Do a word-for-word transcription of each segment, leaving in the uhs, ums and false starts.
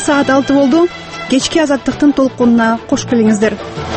саат алты болду. Кечки Азаттыктын толкунуна кош келиңиздер.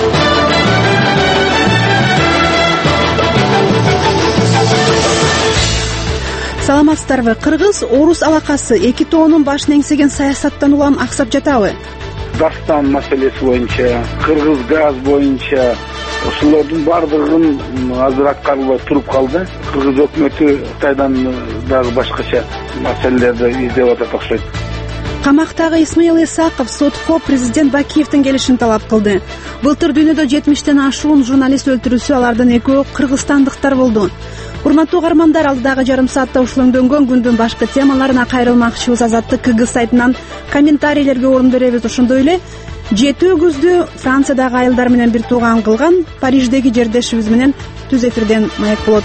Саламатсыздарбы? Кыргыз орус алакасы эки тоонун башын эңсеген саясаттан улам аксап жатабы? Дастан маселеси боюнча, Кыргыз газ боюнча ошолордун бардыгын азыр аткарылбай туруп калды. Кыргыз өкмөтү Кытайдан дагы башкача маселелерди издеп атат окшойт. Камактагы Исмаил Исаков сотко президент Бакиевдин келишин талап кылды. Былтыр дүйнөдө жетимиштен ашуун журналист өлтүрүүсү алардын экөө кыргызстандыктар болду. Урматтуу каармандар, алдагы жарым саатта ушул өңдөнгөн күндүн башкы темаларына кайрылмакчыбыз. Азаттык КГ сайтынан комментарийлерге орун беребиз. Ошондой эле жети өгүздү Франциядагы айылдар менен бир тууган кылган Париждеги жердешибиз менен түз эфирден маек болот.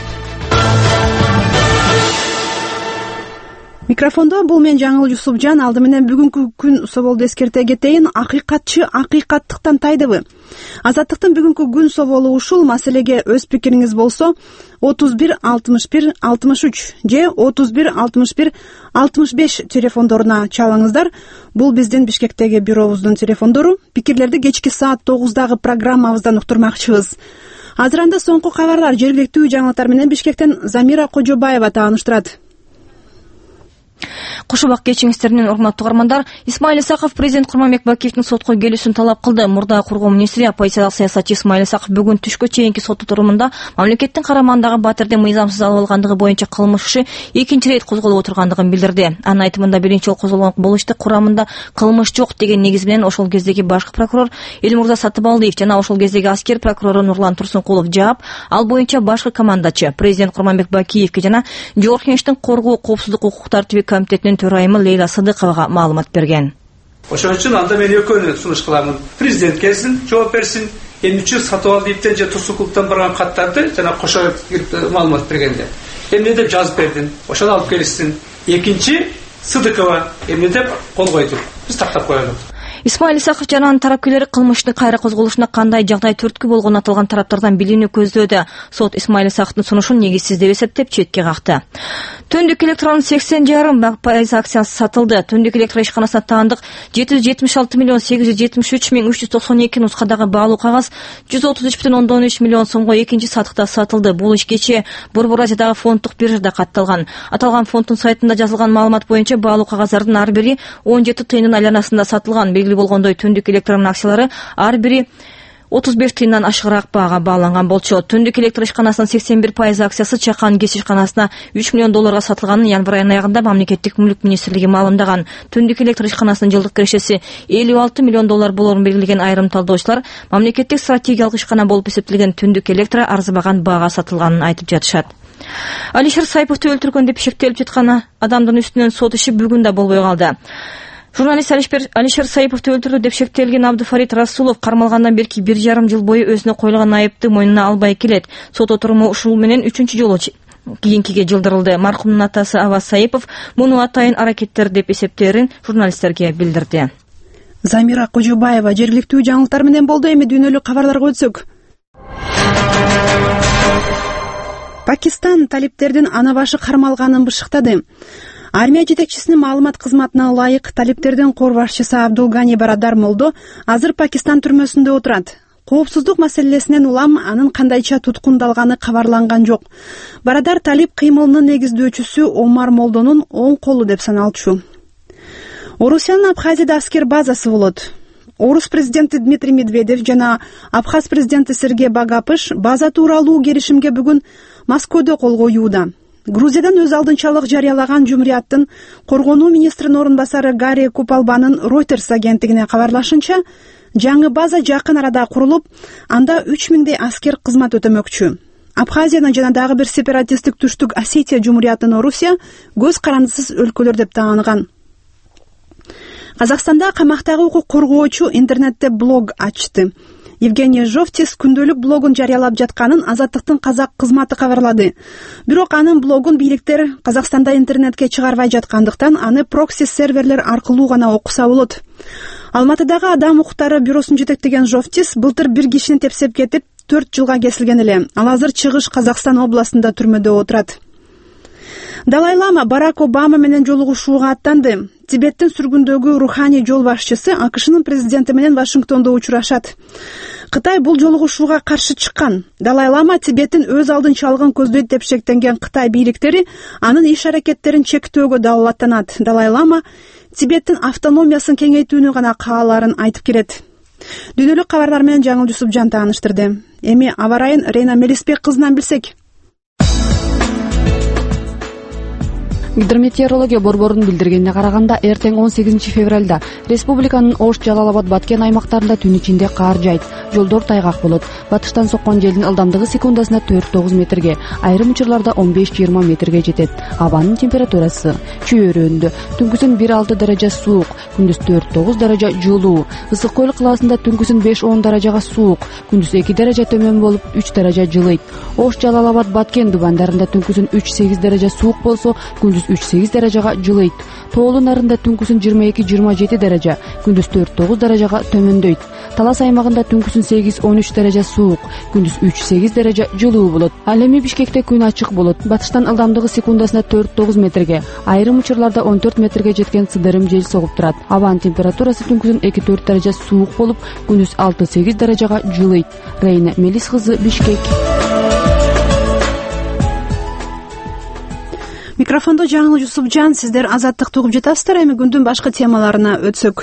Микрофондо бул мен Жаңыл Жусупжан. Алды менен бүгүнкү күн соболду эскерте кетейин. Акыйкатчы акыйкаттыктан тайдыбы? Азаттыктын бүгүнкү күн соболу ушул. Маселеге өз пикириңиз болсо отуз бир алтымыш бир алтымыш үч же отуз бир алтымыш бир алтымыш беш телефондоруна чалыңыздар. Бул биздин Бишкектеги бюробуздун телефондору. Пикирлерди кечки саат тогуздагы программабыздан уктурмакчыбыз. Азыр анда соңку кабарлар, жергиликтүү жаңылыктар менен Бишкектен Замира Кожобаева тааныштырат. Кушубак кечиңиздеринен урматтуу каармандар, Исмаил Исаков президент Курманбек Бакиевдин сотко келүүсүн талап кылды. Мурда коргоо министри, оппозициялык саясатчы Исмаил Исаков бүгүн түшкө чейинки сот отурумунда мамлекеттин карамагындагы батирдин мыйзамсыз алып алгандыгы боюнча кылмыш иши экинчи ирет козголуп отургандыгын билдирди. Анын айтымында биринчи жолу козголгон бул иште курамында кылмыш жок деген негиз менен ошол кездеги башкы прокурор Элмурза Сатыбалдиев жана ошол кездеги аскер прокурору Нурлан Турсункулов жаап, ал боюнча башкы командачы президент Курманбек Бакиевке жана Жогорку Кеңештин коргоо коопсуздук укук тартиби комитетинин төрайымы Лейла Садыковага маалымат берген. Ошон үчүн анда мен экөөнү сунуш кыламын. Президент келсин, жооп берсин. Эмне үчүн Сатыбалдиевден же Турсункуловдон барган каттарды жана кошо маалымат бергенде эмне деп жазып бердин, ошону алып келишсин. Экинчи Садыкова эмне деп кол койду. Биз тактап коелу. Исмаил Исаков жана анын тарапкерлери кылмыштын кайра козголушуна кандай жагдай түрткү болгонун аталган тараптардан билүүнү көздөөдө. Сот Исмаил Исаковдун сунушун негизсиз деп эсептеп четке какты. Түндүк электронун сексен жарым пайыз акциясы сатылды. Түндүк электро ишканасына таандык жети жүз жетимиш алты миллион сегиз жүз жетимиш үч миң үч жүз токсон эки нускадагы баалуу кагаз жүз отуз үч бүтүн ондон үч миллион сомго экинчи сатыкта сатылды. Бул иш кечээ Борбор Азиядагы фонддук биржада катталган. Аталган фонддун сайтында жазылган маалымат боюнча баалуу кагаздардын ар бири он жети тыйындын айланасында сатылган. Белгилүү болгондой түндүк электронун акциялары ар бири отуз беш тыйындан ашыгыраак баага бааланган болчу. Түндүк электро ишканасынын сексен бир пайыз акциясы Чакан кесип ишканасына үч миллион долларга сатылганын январь айынын аягында мамлекеттик мүлүк министрлиги маалымдаган. Түндүк электро ишканасынын жылдык кирешеси элүү алты миллион доллар болоорун белгилеген айрым талдоочулар мамлекеттик стратегиялык ишкана болуп эсептелген түндүк электро арзыбаган баага сатылганын айтып жатышат. Алишер Сайповду өлтүргөн деп шектелип жаткан адамдын үстүнөн сот иши бүгүн да болбой калды. Журналист Алишер Сайповду өлтүрдү деп шектелген Абдуфарид Расулов кармалгандан берки бир жарым жыл бою өзүнө коюлган айыпты мойнуна албай келет. Сот отуруму ушул менен үчүнчү жолу кийинкиге жылдырылды. Маркумдун атасы Аваз Сайпов муну атайын аракеттер деп эсептерин журналисттерге билдирди. Замира Кожобаева жергиликтүү жаңылыктар менен болду. Эми дүйнөлүк кабарларга өтсөк. Пакистан талиптердин ана башы кармалганын бышыктады. Армия жетекчисинин маалымат кызматына ылайык талиптердин кор башчысы Абдулгани Барадар Молдо азыр Пакистан түрмөсүндө отурат. Коопсуздук маселесинен улам анын кандайча туткундалганы кабарланган жок. Барадар талип кыймылынын негиздөөчүсү Омар Молдонун оң колу деп саналчу. Орусиянын Абхазияда аскер базасы болот. Орус президенти Дмитрий Медведев жана Абхаз президенти Сергей Багапыш база тууралуу келишимге бүгүн Москвада кол коюуда. Грузиядан өз алдынчалык жарыялаган жумурияттын коргонуу министринин орун басары Гарри Купалбанын Reuters агенттигине кабарлашынча, жаңы база жакын арада курулуп, анда үч миңдей аскер кызмат өтөмөкчү. Абхазияны жана дагы бир сепаратисттик түштүк Осетия жумуриятын Орусия көз карандысыз өлкөлөр деп тааныган. Казакстанда камактагы укук коргоочу интернетте блог ачты. Евгений Жовтис күндөлүк блогун жарыялап жатканын Азаттыктын казак кызматы кабарлады. Бирок анын блогун бийликтер Казакстанда интернетке чыгарбай жаткандыктан аны прокси серверлер аркылуу гана окуса болот. Алматыдагы Адам укуктары бюросун жетектеген Жовтис былтыр бир кишини тепсеп кетип төрт жылга кесилген эле. Ал азыр Чыгыш Казакстан областында түрмөдө отурат. Далай Лама Барак Обама менен жолугушууга аттанды. Тибеттин сүргүндөгү руханий жол башчысы АКШнын президенти менен Вашингтондо учурашат. Кытай бул жолугушууга каршы чыккан. Далай Лама Тибеттин өз алдынча алган көздөйт деп шектенген Кытай бийликтери анын иш-аракеттерин чектөөгө далалаттанат. Далай Лама Тибеттин автономиясын кеңейтүүнү гана каалаарын айтып келет. Дүйнөлүк кабарлар менен Жаңыл Жусупжан тааныштырды. Эми аба ырайын Рейна Мелисбек кызынан билсек. Гидрометеорология борборунун билдиргенине караганда, эртең он сегизинчи февралда республиканын Ош, Жалал-Абад, Баткен аймактарында түн ичинде кар жайт, жолдор тайгак болот. Батыштан соккон желдин ылдамдыгы секундасына төрт тогуз метрге, айрым учурларда он беш жыйырма метрге жетет. Абанын температурасы чөйрөндө түнкүсүн бир алты даража суук, күндүз төрт тогуз даража жылуу. Ысык көл кылаасында түнкүсүн беш он даражага суук, күндүз эки даража төмөн болуп үч даража жылыйт. Ош, Жалал-Абад, Баткен дубандарында түнкүсүн үч сегиз даража суук болсо, күндүз үч сегиз даражага жылыйт. Тоолу нарында түнкүсүн жыйырма эки жыйырма жети даража, күндүз төрт тогуз даражага төмөндөйт. Талас аймагында түнкүсүн сегиз он үч даража суук, күндүз үч сегиз даража жылуу болот. Ал эми Бишкекте күн ачык болот. Батыштан ылдамдыгы секундасына төрт тогуз метрге, айрым учурларда он төрт метрге жеткен сыдырым жел согуп турат. Абанын температурасы түнкүсүн эки төрт даража суук болуп, күндүз алты сегиз даражага жылыйт. Рейна Мелис кызы, Бишкек. Микрофондо Жаңыл Жусупжан, сиздер азаттыкты угуп жатасыздар. Эми күндүн башка темаларына өтсөк.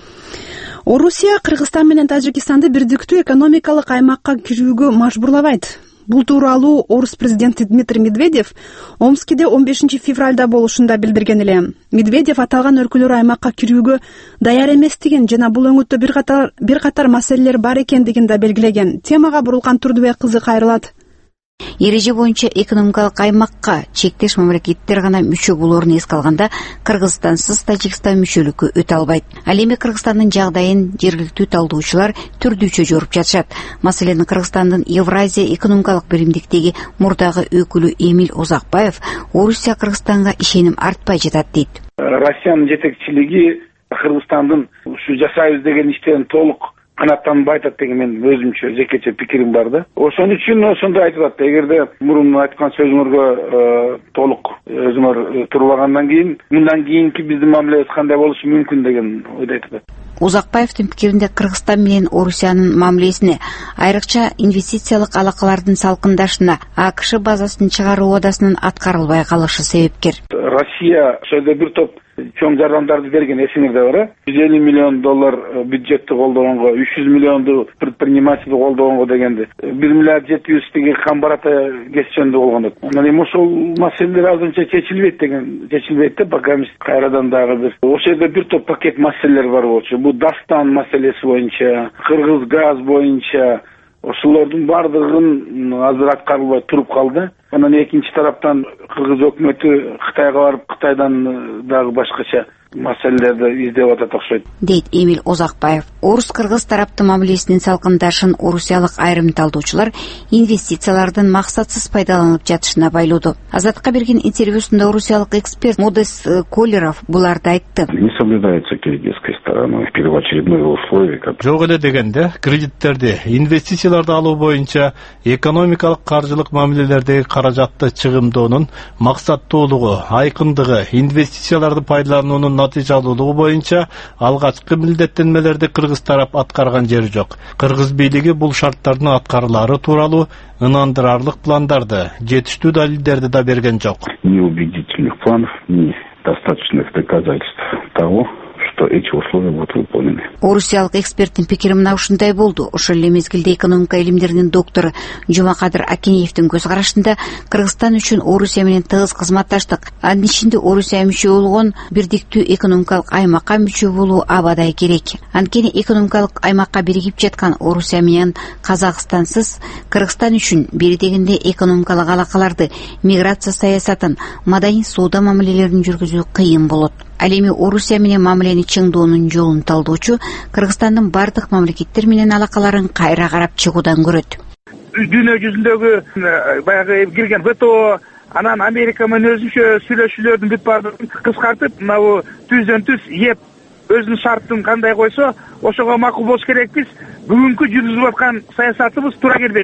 Орусия Кыргызстан менен Тажикстанды бирдиктүү экономикалык аймакка кирүүгө мажбурлабайт. Бул тууралуу Орус президенти Дмитрий Медведев Омскиде он бешинчи февралда болушунда билдирген эле. Медведев аталган өлкөлөр аймакка кирүүгө даяр эместигин жана бул өңүттө бир катар бир катар маселелер бар экендигин да белгилеген. Темага бурулган Турдубек кызы кайрылат. Эреже боюнча экономикалык аймакка чектеш мамлекеттер гана мүчө болоорун эске алганда, Кыргызстансыз Тажикстан мүчөлүккө өтө албайт. Ал эми Кыргызстандын жагдайын жергиликтүү талдоочулар түрдүүчө жоруп жатышат. Маселен, Кыргызстандын Евразия экономикалык биримдиктеги мурдагы өкүлү Эмиль Озакбаев Орусия Кыргызстанга ишеним артпай жатат дейт. Россиянын жетекчилиги Кыргызстандын ушу жасайбыз деген иштерин толук канаттанбай атат деген мен өзүмчө жекече пикирим бар да. Ошон үчүн ошондой айтып атат. Эгерде мурун айткан сөзүңөргө толук өзүңөр турбагандан кийин, мындан кийинки биздин мамилебиз кандай болушу мүмкүн деген ойду айтып атат. Узакбаевдин пикиринде Кыргызстан менен Орусиянын мамилесине, айрыкча инвестициялык алакалардын салкындашына АКШ базасын чыгаруу убадасынын аткарылбай калышы себепкер. Россия ошол бир топ чоң жардамдарды берген, эсиңерде бар э? жүз элүү миллион доллар бюджетти колдогонго, үч жүз миллионду предпринимательди колдогонго дегенди, бир миллиард жети жүз тиги Камбарата гэс жөнүндө болгон. Анан эми ошол маселелер азырынча чечилбейт деген, чечилбейт да, пока кайрадан дагы бир. Ошол жерде бир топ пакет маселелер бар болчу. Бул Дастан маселеси боюнча, Кыргыз газ боюнча, ошолордун баардыгын азыр аткарылбай туруп калды. Анан экинчи тараптан Кыргыз өкмөтү Кытайга барып, Кытайдан дагы башкача маселелерди издеп атат окшойт, дейт Эмиль Озакбаев. Орус-кыргыз тараптын мамилесинин салкындашын орусиялык айрым талдоочулар инвестициялардын максатсыз пайдаланылып жатышына байлоодо. Азатка берген интервьюсунда орусиялык эксперт Модес Колеров буларды айтты. Не соблюдается киргизской стороной первоочередное условие. Жок эле дегенде, кредиттерди, инвестицияларды алуу боюнча экономикалык каржылык мамилелердеги каражатты чыгымдоонун максаттуулугу, айкындыгы, инвестицияларды пайдалануунун натыйжалуулугу боюнча алгачкы милдеттенмелерди кыргыз тарап аткарган жери жок. Кыргыз бийлиги бул шарттардын аткарылары тууралуу ынандырарлык пландарды, жетиштүү далилдерди да берген жок. Ни убедительных планов, ни достаточных доказательств того, что эти условия будут выполнены. Орусиялык эксперттин пикири мына ушундай болду. Ошол эле мезгилде экономика илимдеринин доктору Жумакадыр Акинеевдин көз карашында Кыргызстан үчүн Орусия менен тыгыз кызматташтык, анын ичинде Орусия мүчө болгон бирдиктүү экономикалык аймакка мүчө болуу абадай керек. Анткени экономикалык аймакка биригип жаткан Орусия менен Казакстансыз Кыргызстан үчүн бери дегенде экономикалык алакаларды, миграция саясатын, маданий соода мамилелерин жүргүзүү кыйын болот. Ал эми Орусия менен мамилени чыңдоонун жолун талдоочу Кыргызстандын бардык мамлекеттер менен алакаларын кайра карап чыгуудан көрөт. Дүйнө жүзүндөгү баягы кирген ВТО, анан Америка менен өзүнчө сүйлөшүүлөрдүн бүт баардыгын кыскартып, мына түздөн түз еп өзүнүн шартын кандай койсо, ошого макул болуш керекпиз. Бүгүнкү жүргүзүп аткан саясатыбыз туура келбейт да.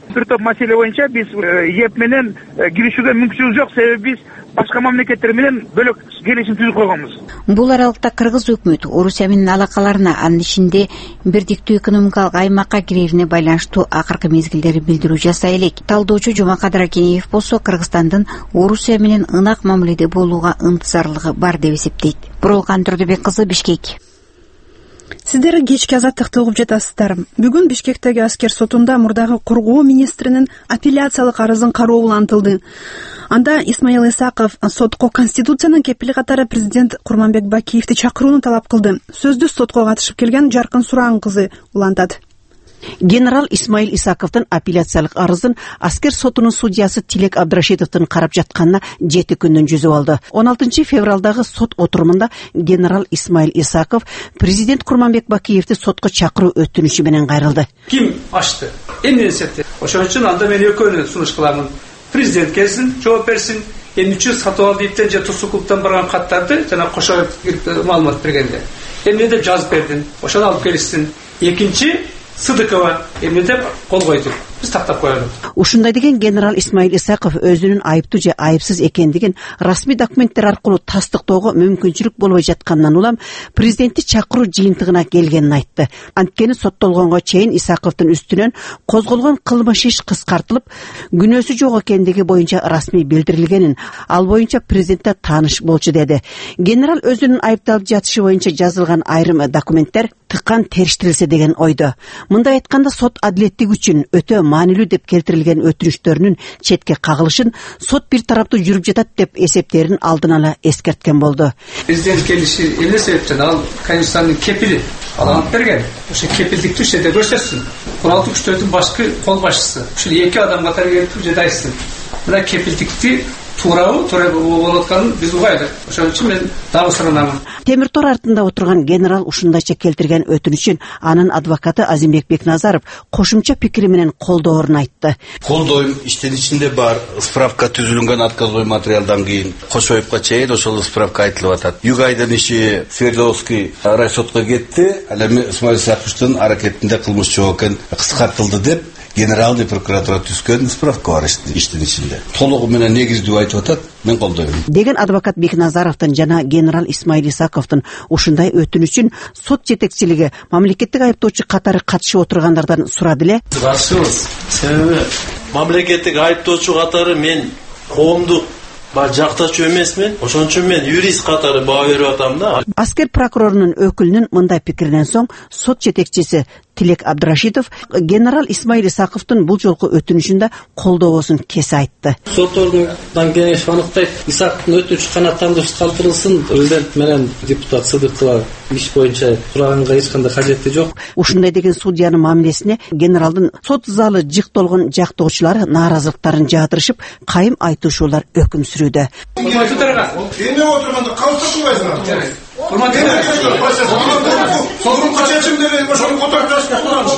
бир топ маселе боюнча биз еп менен киришүүгө мүмкүнчүлүк жок, себеби биз башка мамлекеттер менен бөлөк келишим түзүп койгонбуз. Бул аралыкта кыргыз өкмөтү Орусия менен алакаларына, анын ичинде бирдиктүү экономикалык аймакка кирерине байланыштуу акыркы мезгилдери билдирүү жасай элек. Талдоочу Жумакадыр Акенеев болсо Кыргызстандын Орусия менен ынак мамиледе болууга ынтызарлыгы бар деп эсептейт. Бурулкан Турдубек кызы, Бишкек. Сиздер кечки азаттыкты угуп жатасыздар. Бүгүн Бишкектеги аскер сотунда мурдагы коргоо министринин апелляциялык арызын кароо улантылды. Анда Исмаил Исаков сотко Конституциянын кепили катары президент Курманбек Бакиевди чакырууну талап кылды. Сөздү сотко катышып келген Жаркын Суран кызы улантат. Генерал Исмаил Исаковдун апелляциялык арызын аскер сотунун судьясы Тилек Абдрашидовдун карап жатканына жети күндөн жүзүп алды. он алтынчы февралдагы сот отурумунда генерал Исмаил Исаков президент Курманбек Бакиевди сотко чакыруу өтүнүшү менен кайрылды. Ким ачты? Эмне эсепте? Ошон үчүн анда мен экөөнү сунуш кыламын. Президент келсин, жооп берсин. Эмне үчүн сатып алды дептен же Турсу клубтан барган каттарды жана кошо маалымат бергенде. Эмне деп жазып бердин? Ошону алып келишсин. Экинчи Сыдыкова эмне деп кол койду. Биз тактап коелу. Ушундай деген генерал Исмаил Исаков өзүнүн айыптуу же айыпсыз экендигин расмий документтер аркылуу тастыктоого мүмкүнчүлүк болбой жатканынан улам президентти чакыруу жыйынтыгына келгенин айтты. Анткени соттолгонго чейин Исаковдун үстүнөн козголгон кылмыш иш кыскартылып, күнөөсү жок экендиги боюнча расмий билдирилгенин, ал боюнча президентте тааныш болчу деди. Генерал өзүнүн айыпталып жатышы боюнча жазылган айрым документтер тыккан териштирилсе деген ойдо. Мындай айтканда сот адилеттик үчүн өтө маанилүү деп келтирилген өтүнүштөрүнүн четке кагылышын сот бир тараптуу жүрүп жатат деп эсептерин алдын ала эскерткен болду. Президент келиши эмне себептен ал Конституциянын кепили алып берген. Ошо кепилдикти ушерде көрсөтсүн. Куралдуу күчтөрдүн башкы кол башчысы. Ушул эки адам катары келип жадайсың. Мына кепилдикти туурабы, туура болуп атканын биз угайлы. Ошон үчүн мен дагы суранамын. Темир тор артында отурган генерал ушундайча келтирген өтүнүшүн анын адвокаты Азимбек Бекназаров кошумча пикири менен колдоорун айтты. Колдойм иштин ичинде бар, справка түзүлгөн отказной материалдан кийин Кошоевго чейин ошол справка айтылып атат. Юг айдын иши Свердловский райсотко кетти, ал эми Исмаил Исаковдун аракетинде кылмыш жок экен, кыскартылды деп Генеральный прокуратура түзгөн справка бар иштин ичинде. Толугу менен негиздүү айтып атат, мен колдойм. Деген адвокат Бекназаровдун жана генерал Исмаил Исаковдун ушундай өтүнүшүн сот жетекчилиги мамлекеттик айыптоочу катары катышып отургандардан сурады эле. Каршыбыз. Себеби мамлекеттик айыптоочу катары мен коомдук ба жактачу эмесмин. Ошон үчүн мен юрист катары баа берип атам да. Аскер прокурорунун өкүлүнүн мындай пикиринен соң сот жетекчиси Тилек Абдрашидов генерал Исмаил Исаковдун бул жолку өтүнүшүндө колдоосун кесе айтты. Сотордун кеңеш аныктайт, Исаковдун өтүнүшү канааттандырып калтырылсын. Президент менен депутат Сыдыкова иш боюнча сураганга эч кандай кажети жок. Ушундай деген судьянын мамилесине генералдын сот залы жык толгон жактоочулары нааразылыктарын жаадырышып, кайым айтуушуулар өкүм сүрүүдө. Эмне отурганда калса кылбайсыңар? Sorun kaçacımları başını fotoğraflasın.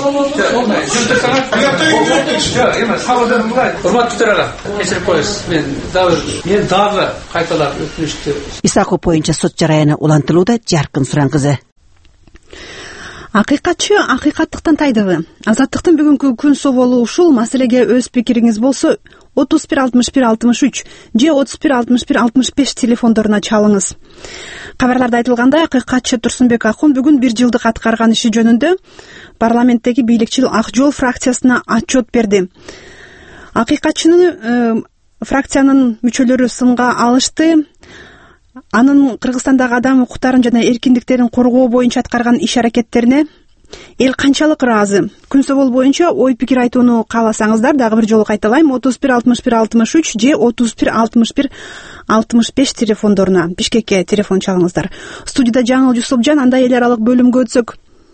Урматтуу төрага, кечирип коесуз. Мен дагы мен дагы кайталап өтүнүштү. Исаков боюнча сот жараяны улантылууда. Жаркын Суран кызы. Акыйкатчы акыйкаттыктан тайдыбы. Азаттыктын бүгүнкү күн соболу ушул. Маселеге өз пикириңиз болсо отуз бир алтымыш бир алтымыш үч же отуз бир алтымыш бир алтымыш беш телефондоруна чалыңыз. Кабарларда айтылгандай, акыйкатчы Турсунбек Акун бүгүн бир жылдык аткарган иши жөнүндө парламенттеги бийликчил Ак жол фракциясына отчет берди. Акыйкатчынын фракциянын мүчөлөрү сынга алышты. Анын Кыргызстандагы адам укуктарын жана эркиндиктерин коргоо боюнча аткарган иш-аракеттерине эл канчалык ыраазы? Күн собол боюнча ой пикир айтууну кааласаңыздар, дагы бир жолу кайталайм, отуз бир алтымыш бир алтымыш үч же отуз бир алтымыш бир алтымыш беш телефондоруна Бишкекке телефон чалыңыздар. Студияда Жаңыл Жусупжан, анда эл аралык бөлүмгө өтсөк.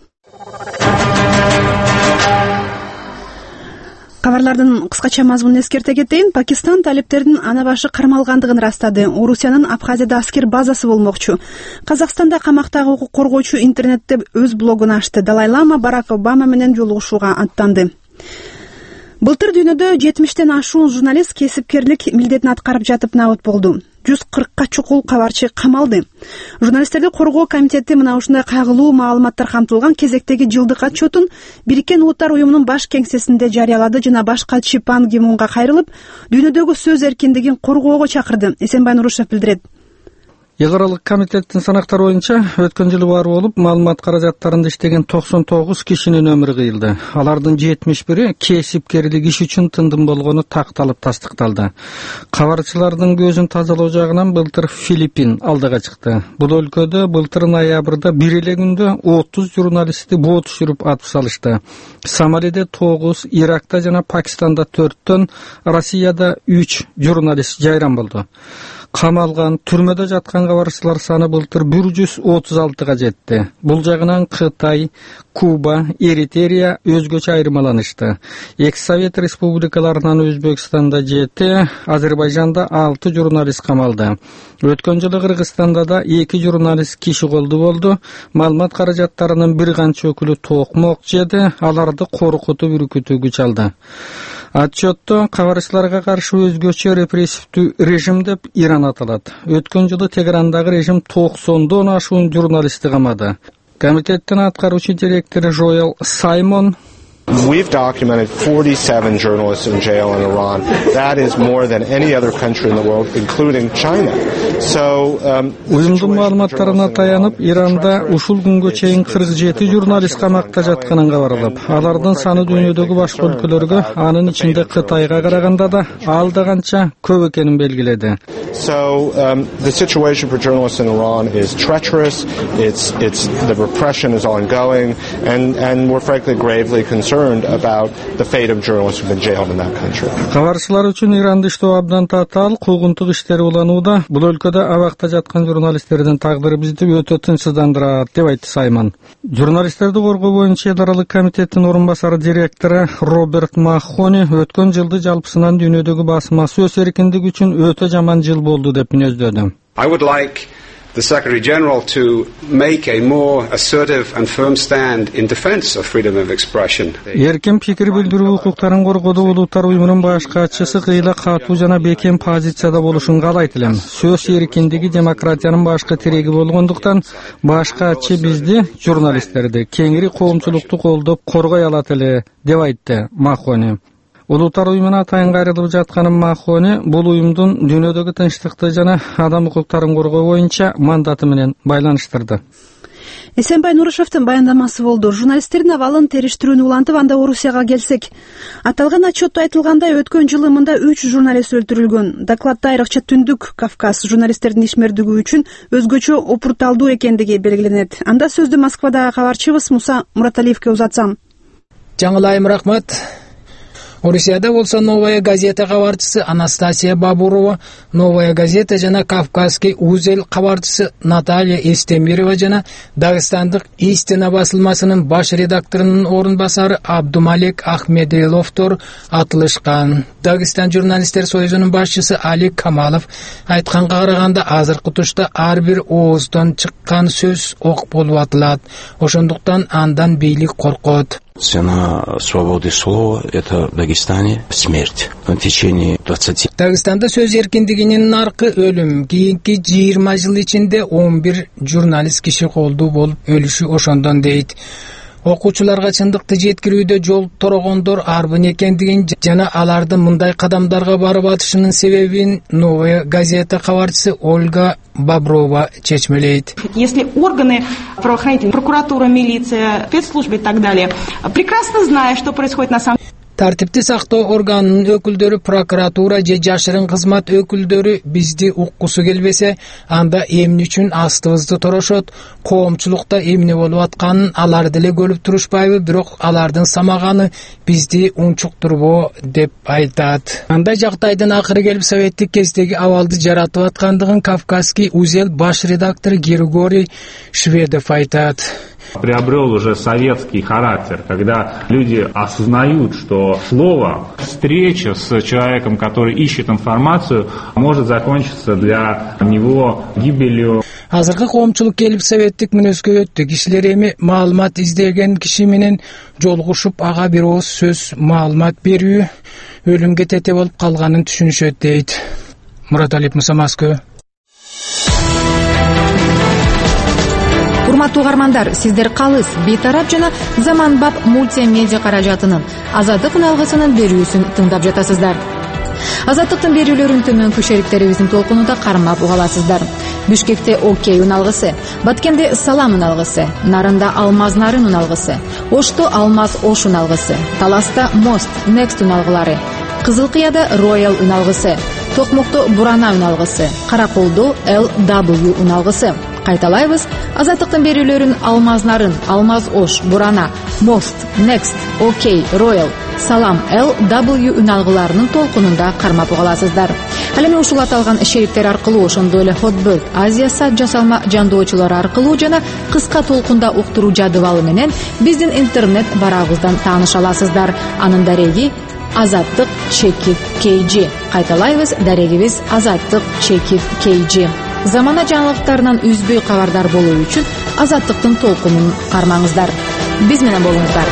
Кабарлардын кыскача мазмунун эскерте кетейин. Пакистан талиптердин ана башы кармалгандыгын ырастады. Орусиянын Абхазияда аскер базасы болмокчу. Казакстанда камактагы укук коргоочу интернетте өз блогун ачты. Далай Лама Барак Обама менен жолугушууга аттанды. Былтыр дүйнөдө жетимиштен ашуун журналист кесипкерлик милдетин аткарып жатып набыт болду. жүз кыркка чукул кабарчы камалды. Журналисттерди коргоо комитети мына ушундай кайгылуу маалыматтар камтылган кезектеги жылдык отчетун Бириккен Улуттар уюмунун баш кеңсесинде жарыялады жана баш катчы Пан Ги Мунга кайрылып, дүйнөдөгү сөз эркиндигин коргоого чакырды. Эсенбай Нурушев билдирет. Йыгыралык комитеттин санактары боюнча өткөн жылы бар болуп, маалымат каражаттарында иштеген токсон тогуз кишинин өмүрү кыйылды. Алардын жетимиш бири кесипкерлик иш үчүн тындым болгону такталып тастыкталды. Кабарчылардын көзүн тазалоо жагынан былтыр Филиппин алдыга чыкты. Бул өлкөдө былтыр ноябрда бир эле күндө отуз журналистти бот түшүрүп атып салышты. Сомалиде тогуз, Иракта жана Пакистанда төрттөн, Россияда үч журналист жайран болду. Камалган, түрмөдө жаткан кабарчылар саны былтыр бир жүз отуз алтыга жетти. Бул жагынан Кытай, Куба, Эритрея өзгөчө айырмаланышты. Экс-Совет республикаларынан Өзбекстанда жети, Азербайжанда алты журналист камалды. Өткөн жылы Кыргызстанда да эки журналист киши колду болду. Маалымат каражаттарынын бир канча өкүлү токмок жеди, аларды коркутуп үркүтүү күч алды. Отчетто кабарчыларга каршы өзгөчө репрессивдүү режим деп Иран аталат. Өткөн жылы Тегерандагы режим токсондон ашуун журналистти камады. Комитеттин аткаруучу директору Жоэл Саймон: We've documented forty-seven journalists in jail in Iran. That is more than any other country in the world, including China. So, um, уюмдун маалыматтарына таянып, Иранда ушул күнгө чейин кырк жети журналист камакта жатканын кабарлап, алардын саны дүйнөдөгү башка өлкөлөргө, анын ичинде Кытайга караганда да алда канча көп экенин белгиледи. So, um, the situation for journalists in Iran is treacherous. It's it's the repression is ongoing, and and we're frankly gravely concerned about the fate of journalists who've been jailed in that country. Кабарчылар үчүн Иранда иштөө абдан татаал, куугунтук иштери уланууда. Бул өлкөдө абакта жаткан журналисттердин тагдыры бизди өтө тынчсыздандырат, деп айтты Саймон. Журналисттерди коргоо боюнча эл аралык комитеттин орун басары директору Роберт Махони өткөн жылды жалпысынан дүйнөдөгү басма сөз эркиндиги үчүн өтө жаман жыл болду деп мүнөздөдү. I would like the Secretary General to make a more assertive and firm stand in defense of freedom of expression. Эркин пикир билдирүү укуктарын коргоодо Улуттар уюмунун баш катчысы кыйла катуу жана бекем позицияда болушун каалайт элем. Сөз эркиндиги демократиянын башкы тиреги болгондуктан баш катчы бизди, журналисттерди, кеңири коомчулукту колдоп коргой алат эле, деп айтты Махони. Улуттар уюмуна атайын кайрылып жаткан Махони бул уюмдун дүйнөдөгү тынчтыкты жана адам укуктарын коргоо боюнча мандаты менен байланыштырды. Эсенбай Нурушевдин баяндамасы болду. Журналисттердин абалын териштирүүнү улантып, анда Орусияга келсек. Аталган отчетто айтылгандай, өткөн жылы мында үч журналист өлтүрүлгөн. Докладда айрыкча Түндүк Кавказ журналисттердин ишмердиги үчүн өзгөчө опурталдуу экендиги белгиленет. Анда сөздү Москвадагы кабарчыбыз Муса Мураталиевке узатсам. Жаңылайым рахмат. Орусияда болсо Новая газета кабарчысы Анастасия Бабурова, Новая газета жана Кавказский узел кабарчысы Наталья Эстемирова жана Дагыстандык Истина басылмасынын баш редакторунун орун басары Абдумалек Ахмедиловдор атылышкан. Дагыстан журналисттер союзунун башчысы Али Камалов айтканга караганда, азыркы тушта ар бир ооздон чыккан сөз ок болуп атылат. Ошондуктан андан бийлик коркот. Цена свободы слова – это в Дагестане смерть. В течение двадцати. Дагыстанда сөз эркиндигинин наркы өлүм. Кийинки жыйырма жыл ичинде он бир журналист киши колдуу болуп өлүшү ошондон дейт. Окуучуларга чындыкты жеткирүүдө жол торогондор арбын экендигин жана алардын мындай кадамдарга барып атышынын себебин Новая газета кабарчысы Ольга Боброва чечмелейт. Если органы правоохранительные, прокуратура, милиция, спецслужбы и так далее, прекрасно зная, что происходит на самом деле. Тартипти сактоо органынын өкүлдөрү, прокуратура же жашырын кызмат өкүлдөрү бизди уккусу келбесе, анда эмне үчүн астыбызды торошот, коомчулукта эмне болуп атканын алар деле көрүп турушпайбы, бирок алардын самаганы бизди унчуктурбо деп айтат. Анда жактайдын акыры келип советтик кездеги абалды жаратып аткандыгын Кавказский узел баш редактору Григорий Шведов айтат. Приобрел уже советский характер, когда люди осознают, что слово, встреча с человеком, который ищет информацию, может закончиться для него гибелью. Азыркы коомчулук келип советтик мүнөзгө өттү. Кишилер эми маалымат издеген киши менен жолугушуп, ага бир ооз сөз маалымат берүү өлүмгө тете болуп калганын түшүнүшөт дейт. Мураталиев, Муса, Москва. урматтуу угармандар, сиздер калыс бейтарап жана заманбап мультимедиа каражатынын Азаттык үналгысынын берүүсүн тыңдап жатасыздар. Азаттыктын берүүлөрүн төмөнкү шериктерибиздин толкунунда кармап угаласыздар. Бишкекте Окей үналгысы, Баткенде Салам үналгысы, Нарында Алмаз Нарын үналгысы, Ошто Алмаз Ош үналгысы, Таласта Мост Next үналгылары, Кызылкыяда Royal үналгысы, Токмокто Бурана үналгысы, Караколдо Эл дабл ю үналгысы. Кайталайбыз, Азаттыктын берүүлөрүн Алмаз Нарын, Алмаз Ош, Бурана, Мост, Next, Окей, Royal, Салам, Эл дабл ю үналгыларынын толкунунда кармап угаласыздар. Ал эми ушул аталган шериктер аркылуу, ошондой эле Hotbird, Азия сат жасалма жандоочулары аркылуу жана кыска толкунда уктуруу жадыбалы менен биздин интернет барабыздан тааныша аласыздар. Анын дареги Азаттык чекит кей джи. Кайталайбыз, дарегибиз Азаттык чекит кей джи. Замана жаңылыктарынан үзбөй кабардар болуу үчүн Азаттыктын толкунун кармаңыздар. Биз менен болуңуздар.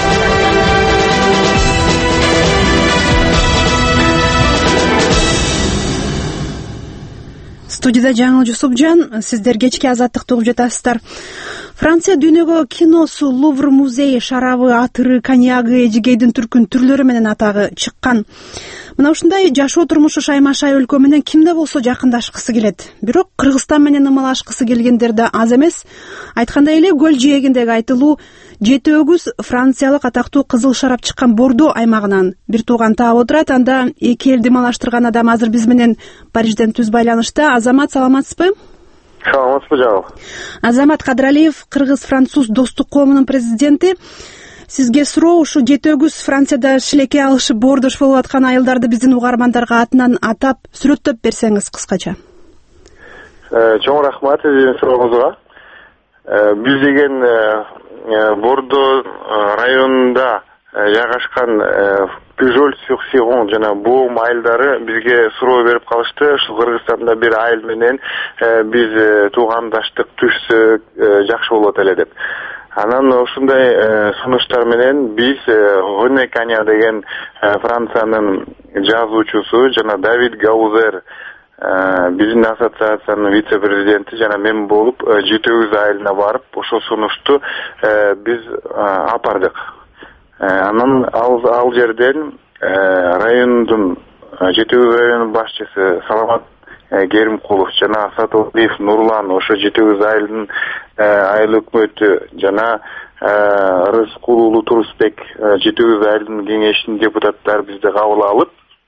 Студияда Жаңыл Жусупжан, сиздер кечки Азаттыкты угуп жатасыздар. Франция дүйнөгө киносу, Лувр музейи, шарабы, атыры, коньягы, эжигейдин түркүн түрлөрү менен атагы чыккан. Мына ушундай жашоо турмушу шаймашай өлкө менен кимде болсо жакындашкысы келет. Бирок Кыргызстан менен ымалашкысы келгендер да аз эмес. Айткандай эле көл жээгиндеги айтылуу жети өгүз франциялык атактуу кызыл шарап чыккан Бордо аймагынан бир тууган таап отурат. Анда эки элди ымалаштырган адам азыр биз менен Парижден түз байланышта. Азамат, саламатсызбы? Саламатсызбы, Жабыл. Азамат Кадыралиев, кыргыз-француз достук коомунун президенти. Сизге суроо, ушу жети өгүз Францияда шилекей алышып боордош болуп аткан айылдарды биздин угармандарга атынан атап сүрөттөп берсеңиз кыскача. Чоң рахмат сиздин сурооңузга. Биз деген Бордо районунда жайгашкан Пюжоль-сюр-Сирон жана Боом айылдары бизге суроо берип калышты. Ушул Кыргызстанда бир айыл менен биз туугандаштык түшсөк жакшы болот эле деп. Анан ушундай сунуштар менен биз Рене Каня деген Франциянын жазуучусу жана Давид Гаузер биздин ассоциациянын вице-президенти жана мен болуп жети өгүз айылына барып ошол сунушту биз апардык. Анан ал, ал жерден райондун жети өгүз районунун башчысы Саламат Керимкулов жана Сатылбиев Нурлан, ошо жети өгүз айылдын айыл өкмөтү жана Рыскул уулу Турусбек жети өгүз айылдын кеңешинин депутаттары бизди кабыл алып,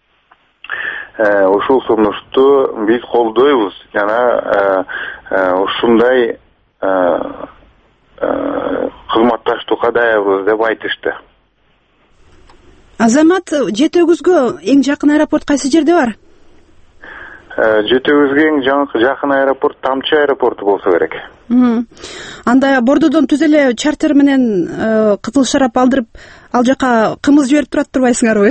ушул сунушту биз колдойбуз жана ушундай кызматташтыкка даярбыз деп айтышты. Азамат, жети өгүзгө эң жакын аэропорт кайсы жерде бар? жети өгүзгө эң жакын аэропорт Тамчы аэропорту болсо керек. Анда Бордодон түз эле чартер менен кызыл шарап алдырып, ал жака кымыз жиберип турат турбайсыңарбы?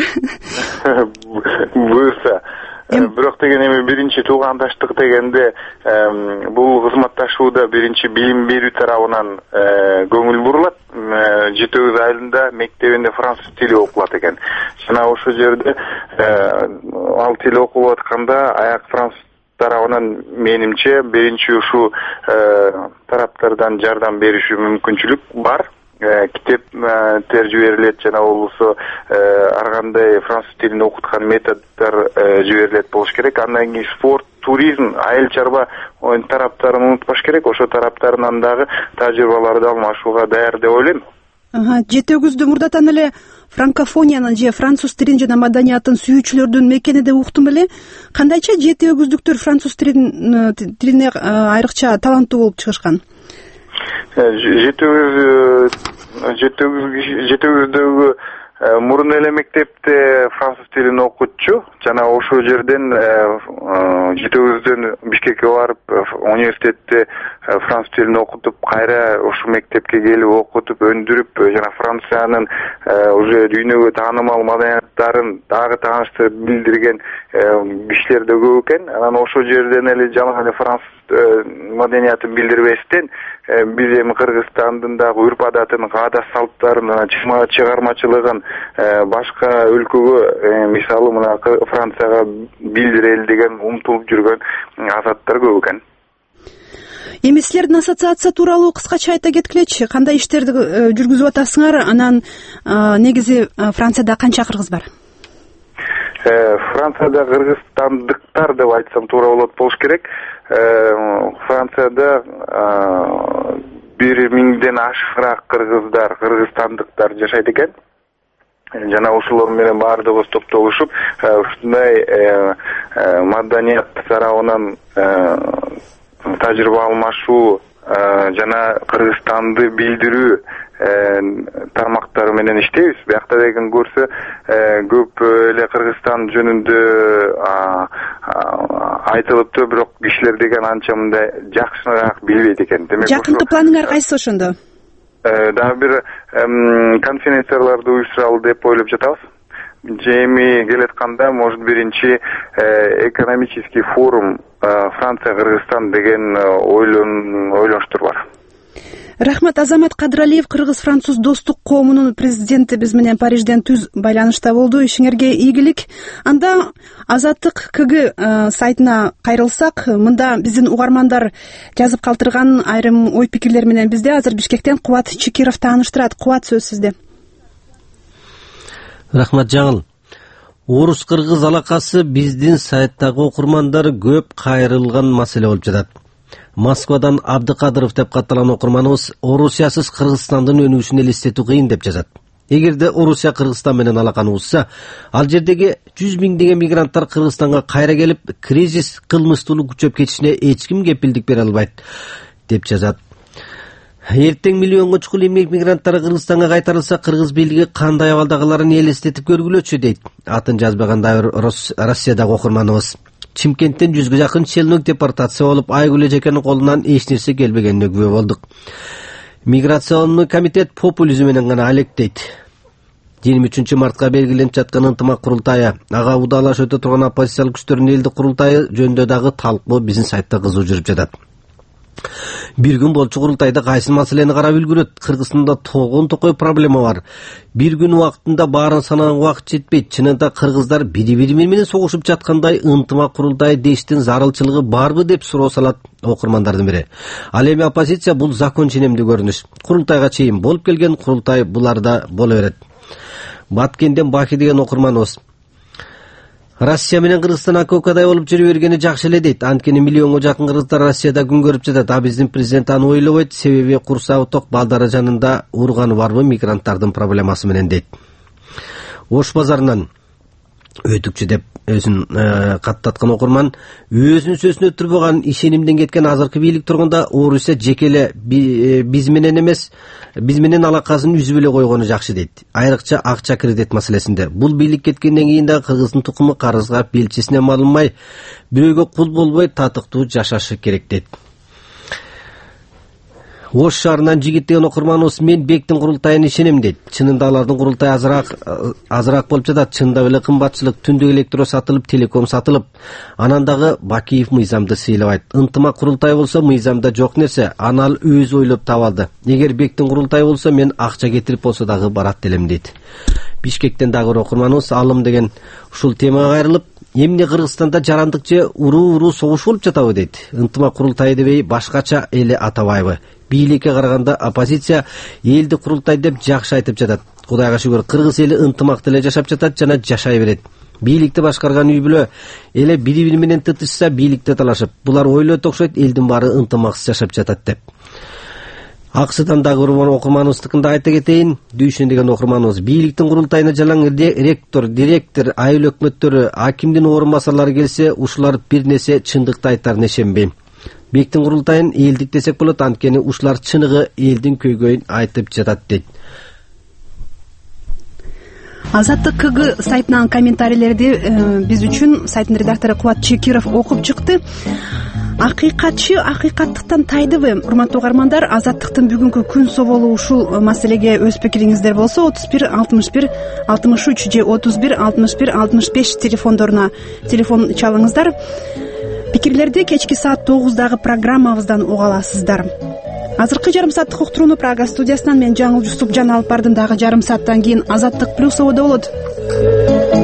Буюрса. Бирок деген эми биринчи туугандаштык дегенде бул кызматташууда биринчи билим берүү тарабынан көңүл бурулат. жети өгүз айылында мектебинде француз тили окулат экен. Жана ошол жерде ал тил окулуп атканда аяк француз тарабынан менимче биринчи ушу тараптардан жардам беришүү мүмкүнчүлүк бар. Китеп тер жиберилет жана болбосо ар кандай француз тилин окуткан методдор жиберилет болуш керек. Андан кийин спорт, туризм, айыл чарба тараптарын унутпаш керек. Ошо тараптарынан дагы тажрыйбаларды алмашууга даяр деп ойлойм. жети өгүздү мурдатан эле франкофониянын же француз тилин жана маданиятын сүйүүчүлөрдүн мекени деп уктум эле. Кандайча жети өгүздүктөр француз тилине айрыкча таланттуу болуп чыгышкан? жети өгүз жети өгүздөгү мурун эле мектепте француз тилин окутчу жана ошол жерден жети өгүздөн Бишкекке барып университетте француз тилин окутуп, кайра ошол мектепке келип окутуп, өндүрүп жана Франциянын уже дүйнөгө таанымал маданияттарын дагы тааныштырып билдирген кишилер да көп экен. Анан ошол жерден эле жана эле француз маданиятын билдирбестен биз эми Кыргызстандын дагы үрп адатын, каада салттарын, чыгармачылыгын башка өлкөгө, мисалы мына Францияга билдирели деген умтулуп жүргөн азаттар көп экен. эми силердин ассоциация тууралуу кыскача айта кеткилечи, кандай иштерди жүргүзүп атасыңар, анан негизи Францияда канча кыргыз бар? Францияда кыргызстандыктар деп айтсам туура болот болуш керек. Францияда бир миңден ашыгыраак кыргыздар, кыргызстандыктар жашайт экен. Жана ошолор менен баардыгыбыз топтолушуп, ушундай маданият тарабынан тажрыйба алмашуу жана Кыргызстанды билдирүү тармактары менен иштейбиз. Биякта деген көрсө көп эле Кыргызстан жөнүндө айтылыптыр, бирок кишилер деген анча мындай жакшыраак билбейт экен. Демек, жакынкы планыңар кайсы ошондо? Дагы бир конференцияларды уюштуралы деп ойлоп жатабыз. Эми келатканда, может, биринчи экономический форум Франция-Кыргызстан деген ойлонуштур бар. Рахмат. Азамат Кадыралиев, кыргыз-француз достук коомунун президенти, биз менен Парижден түз байланышта болду. Ишиңерге ийгилик. Анда Азаттык КГ сайтына кайрылсак, мында биздин угармандар жазып калтырган айрым ой пикирлер менен бизде азыр Бишкектен Кубат Чекиров тааныштырат. Кубат, сөз сизде. Рахмат жаңыл. Орус-кыргыз алакасы биздин сайттагы окурмандары көп кайрылган маселе болуп жатат. Москвадан Абдыкадыров деп катталган окурманыбыз Орусиясыз Кыргызстандын өнүгүшүн элестетүү кыйын деп жазат. Эгерде Орусия Кыргызстан менен алаканы узса, ал жердеги жүз миңдеген мигранттар Кыргызстанга кайра келип, кризис, кылмыштуулук күчөп кетишине эч ким кепилдик бере албайт деп жазат. Эртең миллионго чукул эмгек мигранттары Кыргызстанга кайтарылса, кыргыз бийлиги кандай абалдагыларын элестетип көргүлөчү дейт. Атын жазбаганда Россиядагы окурманыбыз. Чимкенттен жүзгө жакын челнок депортация болуп, Айгүл эжекенин колунан эч нерсе келбегенине күбө болдук. Миграционный комитет популизм менен гана алектейт. жыйырма үчүнчү мартка белгиленип жаткан ынтымак курултайы, ага удалаш өтө турган оппозициялык күчтөрдүн элдик курултайы жөнүндө дагы талкуу биздин сайтта кызуу жүрүп жатат. Бир күн болчу курултайда кайсы маселени карап үлгүрөт? Кыргызстанда тогон токой проблема бар. Бир күн убактында баарын санаган убакыт жетпейт. Чынында кыргыздар бири-бири менен согушуп жаткандай ынтымак курултайы дештин зарылчылыгы барбы деп суроо салат окурмандардын бири. Ал эми оппозиция бул закон ченемдүү көрүнүш. Курултайга чейин болуп келген курултай буларда боло берет. Баткенден Баки деген окурманыбыз. Россия менен Кыргызстан акокадай болуп жүрө бергени жакшы эле дейт. Анткени миллионго жакын кыргыздар Россияда күн көрүп жатат. А биздин президент аны ойлобойт. Себеби курсагы ток балдары жанында урганы барбы мигранттардын проблемасы менен дейт. Ош базарынан өтүкчү деп өзүн каттаткан окурман, өзүнүн сөзүнө өтүрбөгөн ишенимден кеткен азыркы бийлик тургунда Орусия жекеле биз менен эмес, биз менен алакасын үзүп эле койгону жакшы дейт. Айрыкча акча кредит маселесинде. Бул бийлик кеткенден кийин да кыргыздын тукуму карызга белчесине малынмай, бирөөгө кул болбой татыктуу жашашы керек дейт. Ош шаарынан Жигит деген окурманыбыз, мен Бектин курултайына ишенем дейт. Чынында алардын курултайы азыраак азыраак болуп жатат. Чынында эле кымбатчылык, түндүк электро сатылып, телеком сатылып, анан дагы Бакиев мыйзамды сыйлабайт. Ынтымак курултай болсо мыйзамда жок нерсе, аны ал өзү ойлоп таап алды. Эгер Бектин курултайы болсо, мен акча кетирип болсо дагы барат делем дейт. Бишкектен дагы бир окурманыбыз Алым деген ушул темага кайрылып, эмне Кыргызстанда жарандык же уруу-уруу согуш болуп жатабы дейт. Ынтымак курултайы дебей башкача эле атабайбы? Бийликке караганда оппозиция элди курултай деп жакшы айтып жатат. Кудайга шүгүр, кыргыз эли ынтымакта эле жашап жатат жана жашай берет. Бийликти башкарган үй бүлө эле бири-бири менен тытышса, бийликте талашып, булар ойлойт окшойт, элдин баары ынтымаксыз жашап жатат деп. Аксыдан дагы бир окурманыбыздыкында айта кетейин. Дүйшөн деген окурманыбыз, бийликтин курултайына жалаң ректор, директор, айыл өкмөттөрү, акимдин орун басарлары келсе, ушулар бир нерсе чындыкты айтарына ишенбейм. Бектин курултайын элдик десек болот, анткени ушулар чыныгы элдин көйгөйүн айтып жатат дейт. Азаттык КГ сайтынан комментарийлерди биз үчүн сайттын редактору Кубат Чекиров окуп чыкты. Акыйкатчы акыйкаттыктан тайдыбы? Урматтуу угармандар, Азаттыктын бүгүнкү күн соболу ушул маселеге өз пикириңиздер болсо, отуз бир алтымыш бир алтымыш үч же отуз бир алтымыш бир алтымыш беш телефондоруна телефон чалыңыздар. Пикирлерди кечки саат тогуздагы программабыздан уга аласыздар. Азыркы жарым сааттык уктурууну Прага студиясынан мен Жаңыл Жусуп жана алып бардым. Дагы жарым сааттан кийин Азаттык плюс ободо болот.